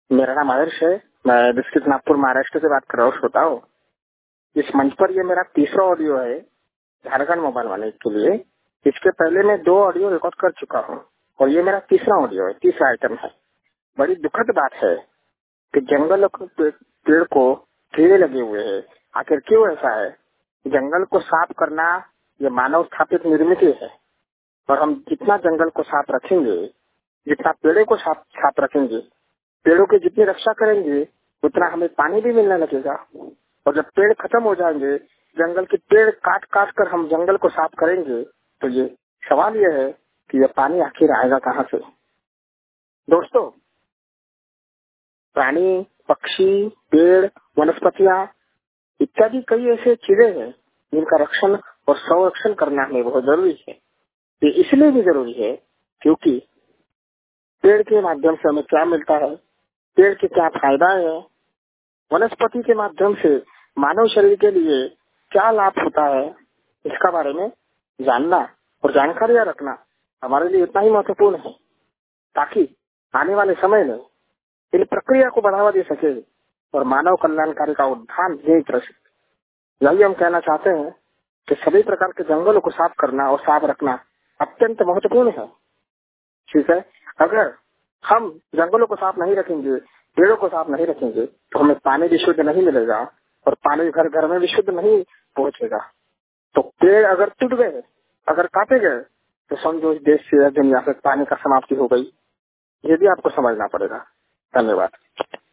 मेरा नाम आदर्श है। मैं डिस्ट्रिक्ट नागपुर महाराष्ट्र से बात कर रहा हूँ। श्रोताओं, इस मंच पर ये मेरा तीसरा ऑडियो है झारखंड मोबाइल वाले के लिए। इसके पहले मैं 2 ऑडियो रिकॉर्ड कर चुका हूँ और ये मेरा तीसरा ऑडियो है, तीसरा आइटम है। बड़ी दुखद बात है कि जंगल पेड़ को कीड़े लगे हुए हैं। आखिर क्यों ऐसा है? जंगल को साफ करना ये मानव स्थापित निर्मित है और हम जितना जंगल को साफ रखेंगे, जितना पेड़ों को साफ रखेंगे, पेड़ों की जितनी रक्षा करेंगे, उतना हमें पानी भी मिलने लगेगा। और जब पेड़ खत्म हो जाएंगे, जंगल के पेड़ काट काट कर हम जंगल को साफ करेंगे, तो ये सवाल ये है कि ये पानी आखिर आएगा कहाँ से? दोस्तों, प्राणी, पक्षी, पेड़, वनस्पतियाँ इत्यादि कई ऐसे चीजें हैं जिनका रक्षण और संरक्षण करना हमें बहुत जरूरी है। ये इसलिए भी जरूरी है क्योंकि पेड़ के माध्यम से हमें क्या मिलता है, पेड़ के क्या फायदा है, वनस्पति के माध्यम से मानव शरीर के लिए क्या लाभ होता है, इसका बारे में जानना और जानकारियां रखना हमारे लिए उतना ही महत्वपूर्ण है, ताकि आने वाले समय में इन प्रक्रिया को बढ़ावा दे सके और मानव कल्याणकारी का उत्थान यही कर सके। यही हम कहना चाहते हैं कि सभी प्रकार के जंगलों को साफ करना और साफ रखना अत्यंत महत्वपूर्ण है। ठीक है, अगर हम जंगलों को साफ नहीं रखेंगे, पेड़ों को साफ नहीं रखेंगे, तो हमें पानी भी शुद्ध नहीं मिलेगा और पानी घर घर में भी शुद्ध नहीं पहुंचेगा। तो पेड़ अगर टूट गए, अगर काटे गए, तो समझो इस देश से दुनिया से पानी का समाप्ति हो गई। ये भी आपको समझना पड़ेगा। धन्यवाद।